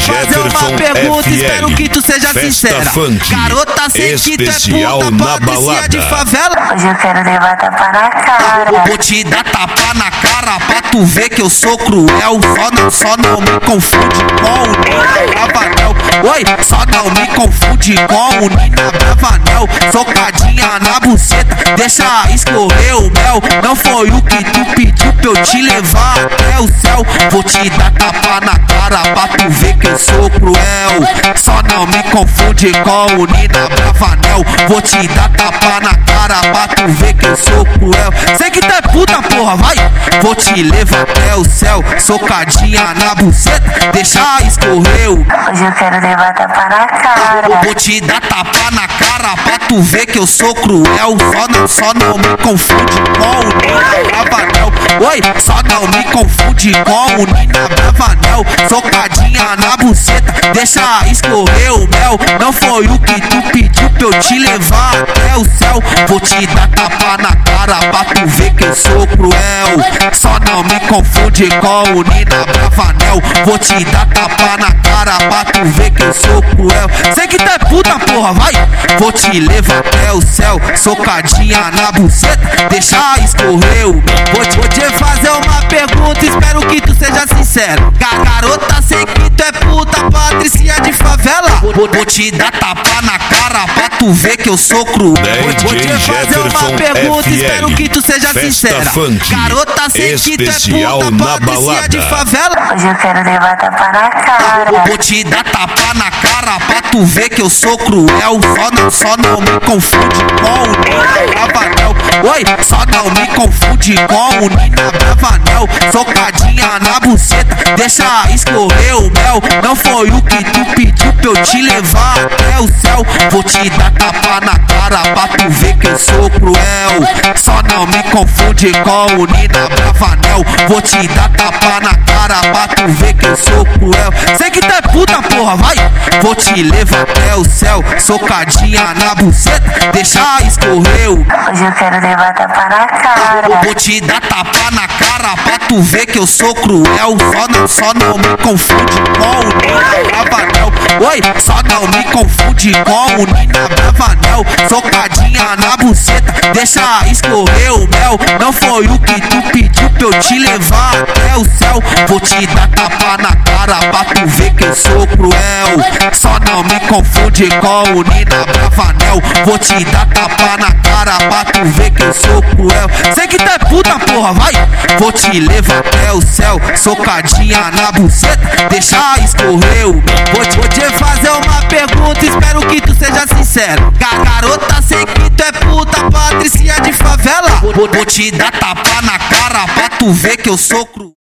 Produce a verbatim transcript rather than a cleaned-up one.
fazer uma pergunta, espero que tu seja sincera. Garota, sei que tu é puta, patricinha de favela. Hoje eu quero levar tapa na cara. Vou te dar tapa na cara pra tu ver que eu sou cruel. Só não, só não me confunde com o Nina Bravanel. Oi, só não me confunde com o Nina Bravanel. Socadinha na buceta, deixa escorrer o mel. Não foi o que tu pediu pra eu te levar até o céu. Vou te dar tapa na cara pra tu ver que eu sou cruel. Só não me confunde com o Nina Bravanel. Vou te dar tapa na cara pra tu ver que eu sou cruel. Sei que tu é puta, porra, vai. Vou te levar até o céu. Socadinha na buceta, deixa escorrer o... Hoje eu quero levar tapa na cara. Vou te dar tapa na cara pra tu ver que eu sou cruel. Só não, só não me confunde com o Nina Bravanel. Oi, só não me confunde com o Nina Bravanel. Socadinha na buceta, deixa escorrer o mel. Não foi o que tu pediu pra eu te levar até o céu. Vou te dar tapa na cara pra tu ver que eu sou cruel. Só não me confunde com o Nina Bravanel. Vou te dar tapa na cara pra tu ver que eu sou cruel. Sei que tu é puta, porra, vai. Vou te levar até o céu. Socadinha na buceta, deixa escorrer o mel. Vou te, vou te fazer uma pergunta, espero que tu seja sincero. Garota, sei que tu é puta, patricinha de favela. Vou, vou te dar tapa na cara pra tu ver que eu sou cruel. Vou, vou te fazer uma pergunta, espero que tu seja sincera. Garota, sei que tu é puta, patricinha de favela. Hoje eu quero levar tapa na cara. Vou te dar tapa na cara pra tu ver que eu sou cruel. Só não, só não me confunde com o Nina Bravanel. Oi, só não me confunde com o Nina Bravanel. Socadinha na buceta, deixa escorrer o mel. Não foi o que tu pediu pra eu te levar até o céu. Vou te dar tapa na cara pra tu ver que eu sou cruel. Só não me confunde com o Nina Bravanel. Vou te dar tapa na cara pra tu ver que eu sou cruel. Sei que tu é puta, porra, vai. Vou te levar até o céu. Socadinha na buceta, deixa escorrer o... Hoje eu quero levar tapa na cara. Vou te dar tapa na cara pra tu ver que eu sou cruel. Só não, só não me confunde com o Nina Bravanel. Oi, só não me confunde com o Nina Bravanel. Socadinha na buceta, deixa escorrer o mel. Não foi o que tu pediu pra eu te levar até o céu. Vou te dar tapa na cara pra tu ver que eu sou cruel. Só não me confunde com o Nina Bravanel. Vou te dar tapa na cara pra tu ver que eu sou cruel. Sei que tu é puta, porra, vai. Vou te levar até o céu. Socadinha na buceta, deixa escorrer o mel. Vou te, vou te fazer uma pergunta, espero que tu seja sincero. Garota, sei que tu é puta, patricinha de favela. Vou, vou te dar tapa na cara pra tu ver que eu sou cruel.